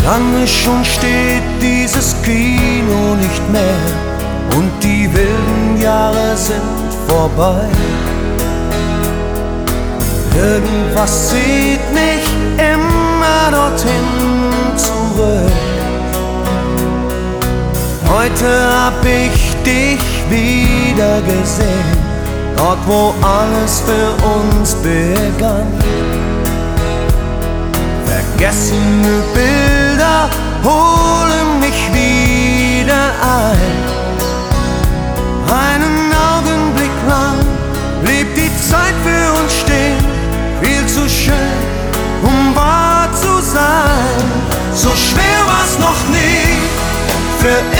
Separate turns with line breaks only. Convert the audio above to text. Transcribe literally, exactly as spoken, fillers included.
Lange schon steht dieses Kino nicht mehr und die wilden Jahre sind vorbei. Irgendwas zieht mich immer dorthin zurück. Heute hab ich dich wieder gesehen, dort wo alles für uns begann. Vergessene Bilder holen mich wieder ein. Einen Augenblick lang blieb die Zeit für uns stehen, viel zu schön, um wahr zu sein. So schwer war's noch nie, für